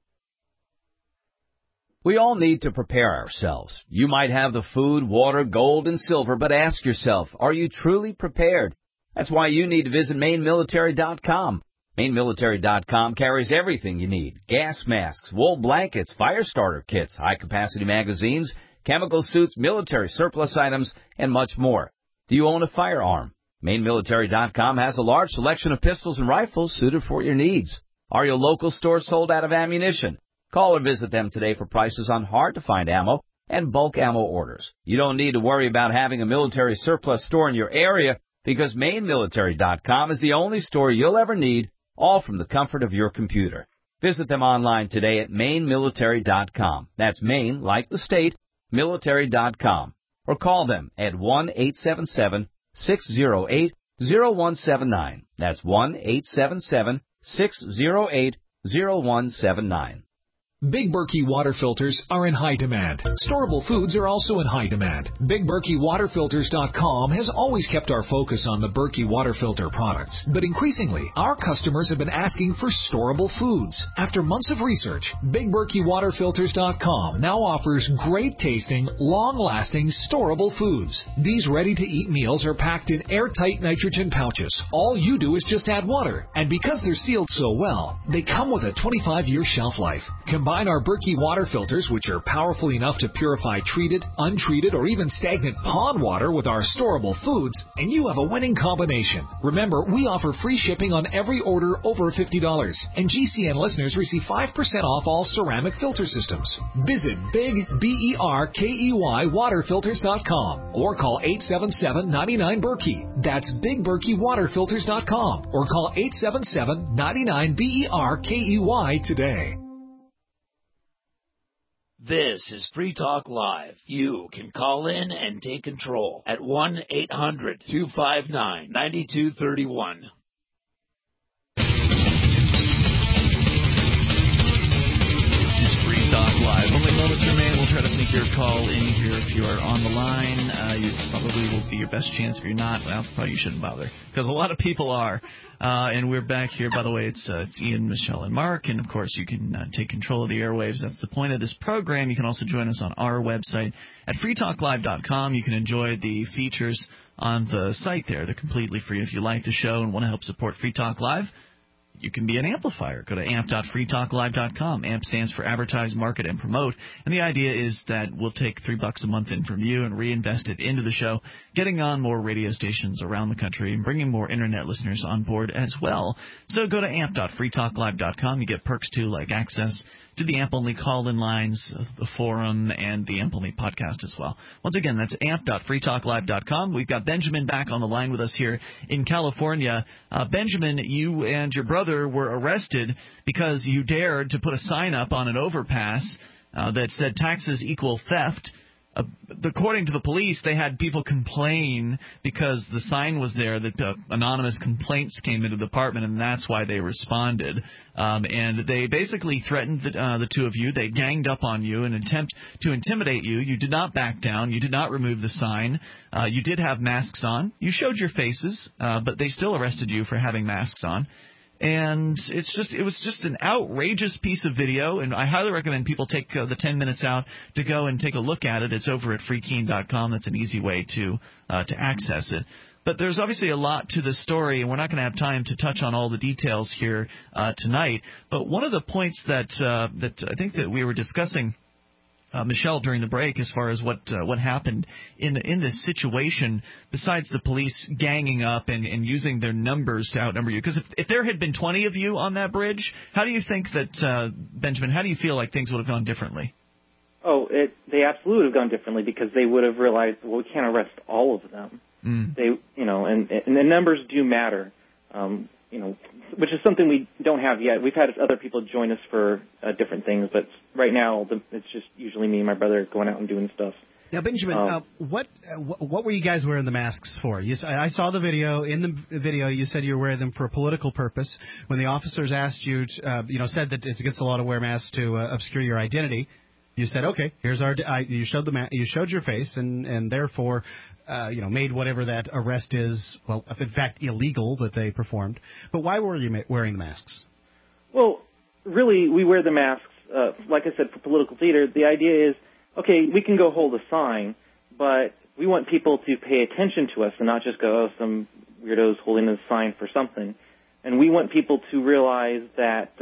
We all need to prepare ourselves. You might have the food, water, gold, and silver, but ask yourself, are you truly prepared? That's why you need to visit MaineMilitary.com. MaineMilitary.com carries everything you need. Gas masks, wool blankets, fire starter kits, high-capacity magazines, chemical suits, military surplus items, and much more. Do you own a firearm? MaineMilitary.com has a large selection of pistols and rifles suited for your needs. Are your local stores sold out of ammunition? Call or visit them today for prices on hard-to-find ammo and bulk ammo orders. You don't need to worry about having a military surplus store in your area because MaineMilitary.com is the only store you'll ever need, all from the comfort of your computer. Visit them online today at MaineMilitary.com. That's Maine, like the state, military.com. Or call them at 1-877-608-4600. 0179. That's 1-877-608-0179. Big Berkey water filters are in high demand. Storable foods are also in high demand. BigBerkeyWaterFilters.com has always kept our focus on the Berkey water filter products. But increasingly, our customers have been asking for storable foods. After months of research, BigBerkeyWaterFilters.com now offers great tasting, long-lasting, storable foods. These ready-to-eat meals are packed in airtight nitrogen pouches. All you do is just add water. And because they're sealed so well, they come with a 25-year shelf life. Combine our Berkey water filters, which are powerful enough to purify treated, untreated, or even stagnant pond water with our storable foods, and you have a winning combination. Remember, we offer free shipping on every order over $50, and GCN listeners receive 5% off all ceramic filter systems. Visit BigBerkeyWaterFilters.com or call 877-99-BERKEY. That's BigBerkeyWaterFilters.com or call 877-99-BERKEY today. This is Free Talk Live. You can call in and take control at 1-800-259-9231. This is Free Talk Live. Only moments remain. We'll try to sneak your call in here if you are on the line. You probably will be your best chance. If you're not, well, probably you shouldn't bother, because a lot of people are. And we're back here. By the way, it's Ian, Michelle, and Mark. And, of course, you can take control of the airwaves. That's the point of this program. You can also join us on our website at freetalklive.com. You can enjoy the features on the site there. They're completely free. If you like the show and want to help support Free Talk Live, you can be an amplifier. Go to amp.freetalklive.com. AMP stands for Advertise, Market, and Promote. And the idea is that we'll take $3 a month in from you and reinvest it into the show, getting on more radio stations around the country and bringing more Internet listeners on board as well. So go to amp.freetalklive.com. You get perks, too, like access to the AMP-only call-in lines, the forum, and the AMP-only podcast as well. Once again, that's amp.freetalklive.com. We've got Benjamin back on the line with us here in California. Benjamin, you and your brother were arrested because you dared to put a sign up on an overpass that said taxes equal theft. According to the police, they had people complain because the sign was there that anonymous complaints came into the department, and that's why they responded. And they basically threatened the two of you. They ganged up on you in an attempt to intimidate you. You did not back down. You did not remove the sign. You did have masks on. You showed your faces, but they still arrested you for having masks on. And it was just an outrageous piece of video, and I highly recommend people take the 10 minutes out to go and take a look at it. It's over at freekeen.com. That's an easy way to access it. But there's obviously a lot to the story, and we're not going to have time to touch on all the details here tonight. But one of the points that I think that we were discussing, Michelle, during the break, as far as what happened in this situation, besides the police ganging up and using their numbers to outnumber you. Because if there had been 20 of you on that bridge, how do you think that, Benjamin, how do you feel like things would have gone differently? Oh, they absolutely would have gone differently, because they would have realized, well, we can't arrest all of them. They, and the numbers do matter. Which is something we don't have yet. We've had other people join us for different things, but right now it's just usually me and my brother going out and doing stuff. Now, Benjamin, what were you guys wearing the masks for? I saw the video. In the video, you said you were wearing them for a political purpose. When the officers asked you, said that it's against the law to wear masks to obscure your identity, you said, okay, here's our. You showed you showed your face, and therefore, made whatever that arrest is, well, in fact, illegal that they performed. But why were you wearing the masks? Well, really, we wear the masks, like I said, for political theater. The idea is, okay, we can go hold a sign, but we want people to pay attention to us and not just go, oh, some weirdos holding a sign for something. And we want people to realize that,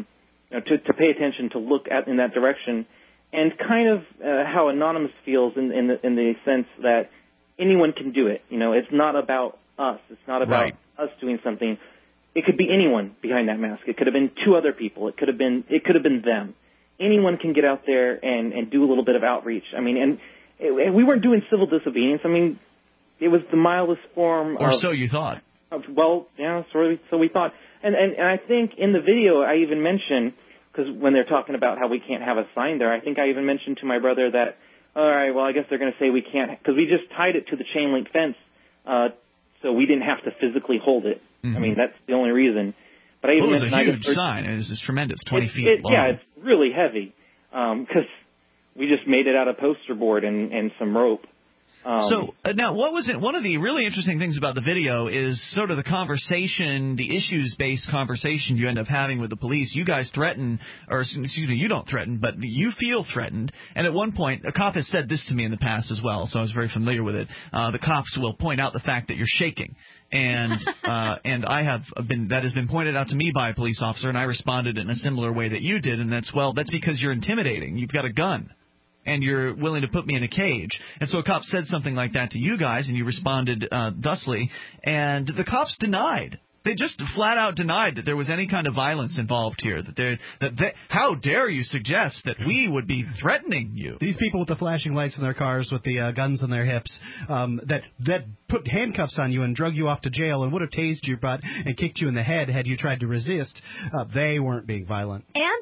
to pay attention, to look in that direction, and kind of how Anonymous feels in the sense that anyone can do it. It's not about us. It's not about us doing something. It could be anyone behind that mask. It could have been two other people. It could have been them. Anyone can get out there and do a little bit of outreach. I mean, and we weren't doing civil disobedience. I mean, it was the mildest form. Or so you thought. Well, yeah, so we thought. And I think in the video I even mentioned, because when they're talking about how we can't have a sign there, I think I even mentioned to my brother that, all right, well, I guess they're going to say we can't, because we just tied it to the chain link fence so we didn't have to physically hold it. I mean, that's the only reason. But it was a huge sign. It was tremendous, 20 feet long. Yeah, it's really heavy because we just made it out of poster board and some rope. So now, what was it? One of the really interesting things about the video is sort of the conversation, the issues-based conversation you end up having with the police. You guys threaten, or excuse me, you don't threaten, but you feel threatened. And at one point, a cop has said this to me in the past as well, so I was very familiar with it. The cops will point out the fact that you're shaking. And I have been, that has been pointed out to me by a police officer, and I responded in a similar way that you did, and that's because you're intimidating. You've got a gun, and you're willing to put me in a cage. And so a cop said something like that to you guys, and you responded thusly, and the cops denied. They just flat out denied that there was any kind of violence involved here. How dare you suggest that we would be threatening you? These people with the flashing lights in their cars, with the guns in their hips, that put handcuffs on you and drug you off to jail and would have tased your butt and kicked you in the head had you tried to resist. They weren't being violent.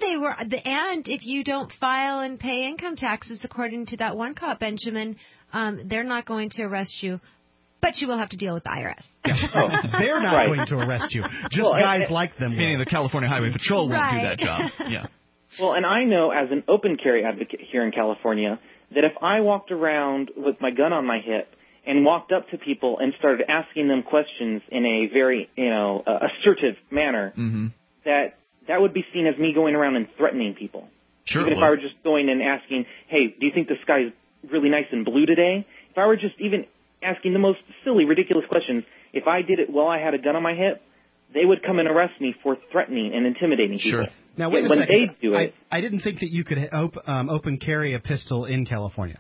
And if you don't file and pay income taxes, according to that one cop, Benjamin, they're not going to arrest you. But you will have to deal with the IRS. They're not going to arrest you. Just guys like them. Meaning the California Highway Patrol won't do that job. Yeah. Well, and I know as an open carry advocate here in California that if I walked around with my gun on my hip and walked up to people and started asking them questions in a very, assertive manner, that would be seen as me going around and threatening people. Sure. Even if I were just going and asking, hey, do you think the sky's really nice and blue today? If I were just even asking the most silly, ridiculous questions, if I did it while I had a gun on my hip, they would come and arrest me for threatening and intimidating people. Now, wait a when second. they do it, I didn't think that you could open carry a pistol in California.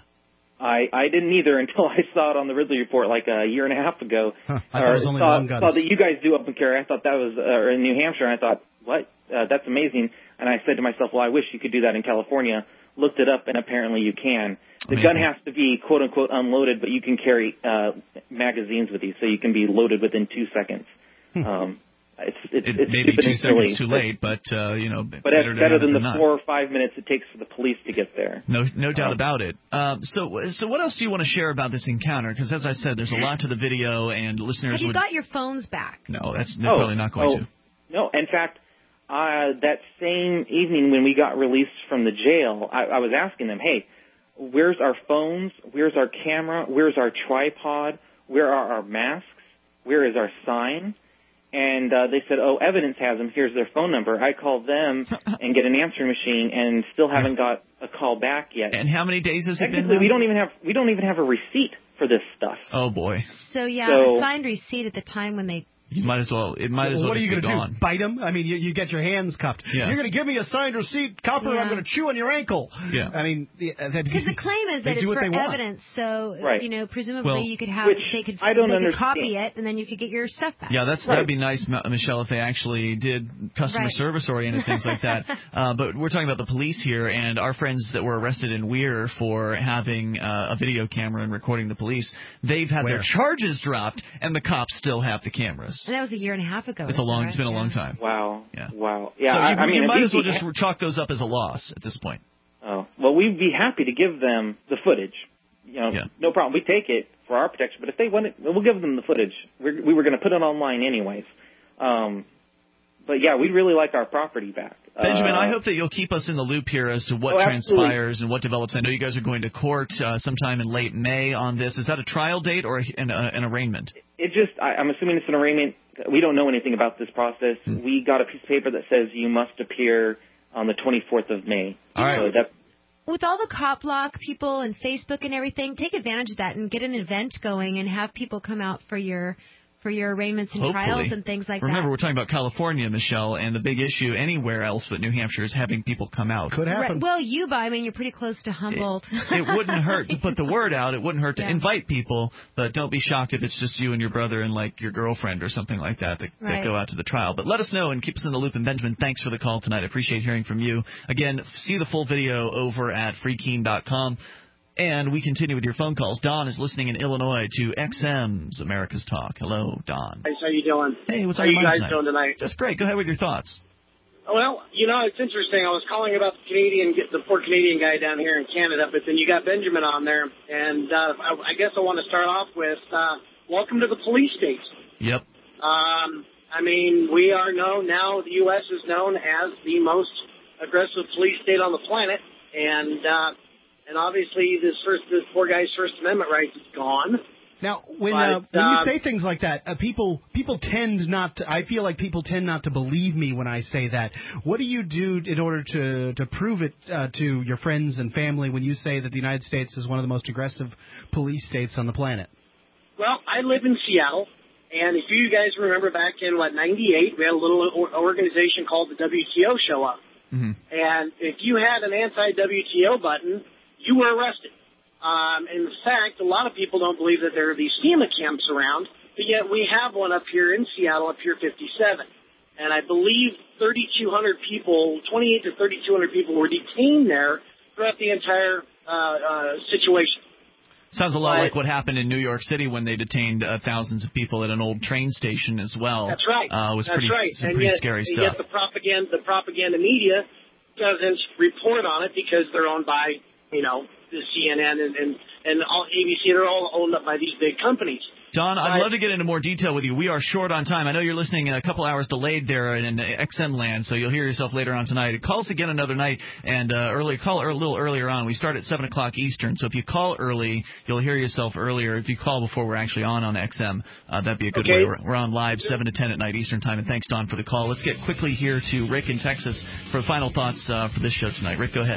I didn't either until I saw it on the Ridley Report like a year and a half ago. I thought it was only long guns. Saw that you guys do open carry. I thought that was in New Hampshire, and I thought, what? That's amazing. And I said to myself, well, I wish you could do that in California. Looked it up, and apparently you can. The gun has to be, quote-unquote, unloaded, but you can carry magazines with you, so you can be loaded within 2 seconds. It's maybe 2 seconds too late, but, But it's better than the 4 or 5 minutes it takes for the police to get there. No doubt about it. So what else do you want to share about this encounter? Because, as I said, there's a lot to the video, and listeners Have you got your phones back? No, they're probably not going to. No, in fact, that same evening when we got released from the jail, I was asking them, hey, where's our phones? Where's our camera? Where's our tripod? Where are our masks? Where is our sign? And they said, oh, evidence has them. Here's their phone number. I called them and get an answering machine and still haven't got a call back yet. And how many days has it been? We don't even have a receipt for this stuff. Oh, boy. So, a signed receipt at the time when they... It might as well. What are you going to do? Bite them? I mean, you get your hands cupped. Yeah. You're going to give me a signed receipt, copper. I'm going to chew on your ankle. Yeah. I mean, because the claim is that it's for evidence. So presumably you could have they could copy it and then you could get your stuff back. Yeah, that'd be nice, Michelle, if they actually did customer service oriented things like that. But we're talking about the police here, and our friends that were arrested in Weir for having a video camera and recording the police. They've had their charges dropped, and the cops still have the cameras. And that was a year and a half ago. It's been a long time. Wow. Yeah. Wow. Yeah. So you might as well just chalk those up as a loss at this point. Oh, well, we'd be happy to give them the footage. No problem. We take it for our protection. But if they want it, we'll give them the footage. We were going to put it online anyways. But yeah, we'd really like our property back. Benjamin, I hope that you'll keep us in the loop here as to what transpires and what develops. I know you guys are going to court sometime in late May on this. Is that a trial date or an arraignment? I'm assuming it's an arraignment. We don't know anything about this process. We got a piece of paper that says you must appear on the 24th of May. All right. So with all the cop block people and Facebook and everything, take advantage of that and get an event going and have people come out for your arraignments and trials and things like that. Remember, we're talking about California, Michelle, and the big issue anywhere else but New Hampshire is having people come out. Could happen. Right. Well, you're pretty close to Humboldt. It wouldn't hurt to put the word out. It wouldn't hurt to invite people, but don't be shocked if it's just you and your brother and, like, your girlfriend or something like that that go out to the trial. But let us know and keep us in the loop. And, Benjamin, thanks for the call tonight. I appreciate hearing from you. Again, see the full video over at freekeen.com. And we continue with your phone calls. Don is listening in Illinois to XM's America's Talk. Hello, Don. Hey, how you doing? Hey, what's on your mind tonight? How you guys doing tonight? Just great. Go ahead with your thoughts. Well, it's interesting. I was calling about the poor Canadian guy down here in Canada, but then you got Benjamin on there. And I guess I want to start off with, welcome to the police state. Yep. I mean, we are known now, the U.S. is known as the most aggressive police state on the planet, and obviously this poor guy's First Amendment rights is gone. Now, when you say things like that, people tend not to, I feel like people tend not to believe me when I say that. What do you do in order to prove it to your friends and family when you say that the United States is one of the most aggressive police states on the planet? Well, I live in Seattle, and if you guys remember back in, 98, we had a little organization called the WTO show up. Mm-hmm. And if you had an anti-WTO button, you were arrested. In fact, a lot of people don't believe that there are these FEMA camps around, but yet we have one up here in Seattle, up here 57. And I believe 3,200 people, 28 to 3,200 people were detained there throughout the entire situation. Sounds a lot like what happened in New York City when they detained thousands of people at an old train station as well. That's right. It was That's right. pretty scary stuff. And yet the propaganda media doesn't report on it because they're owned by, the CNN and all ABC. They're all owned up by these big companies. Don, I'd love to get into more detail with you. We are short on time. I know you're listening a couple hours delayed there in XM land, so you'll hear yourself later on tonight. Call us again another night, and call a little earlier on. We start at 7 o'clock Eastern, so if you call early, you'll hear yourself earlier. If you call before we're actually on XM, that'd be a good way. We're on live 7 to 10 at night Eastern time, and thanks, Don, for the call. Let's get quickly here to Rick in Texas for final thoughts for this show tonight. Rick, go ahead.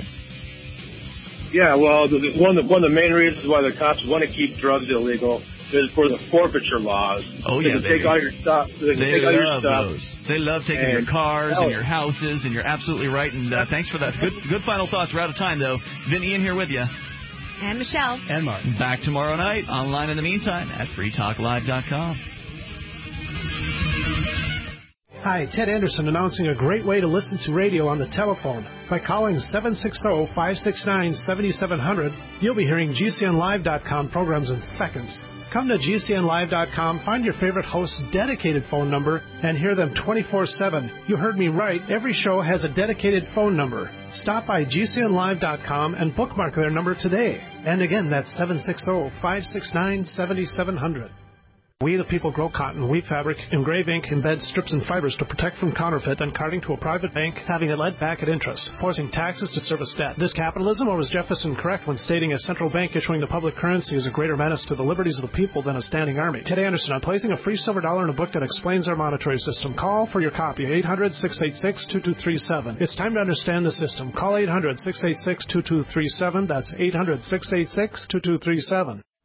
Yeah, well, one of the main reasons why the cops want to keep drugs illegal is for the forfeiture laws. Oh, yeah, they take all your stuff. They love those. They love taking your cars and your houses, and you're absolutely right. And thanks for that. Good final thoughts. We're out of time, though. Vin Ian here with you. And Michelle. And Mark. Back tomorrow night. Online in the meantime at freetalklive.com. Hi, Ted Anderson announcing a great way to listen to radio on the telephone. By calling 760-569-7700, you'll be hearing GCNlive.com programs in seconds. Come to GCNlive.com, find your favorite host's dedicated phone number, and hear them 24/7. You heard me right. Every show has a dedicated phone number. Stop by GCNlive.com and bookmark their number today. And again, that's 760-569-7700. We the people grow cotton, weave fabric, engrave ink, embed strips and fibers to protect from counterfeit and carting to a private bank, having it led back at interest, forcing taxes to service debt. This capitalism, or was Jefferson correct when stating a central bank issuing the public currency is a greater menace to the liberties of the people than a standing army? Ted Anderson, I'm placing a free silver dollar in a book that explains our monetary system. Call for your copy, 800-686-2237. It's time to understand the system. Call 800-686-2237. That's 800-686-2237.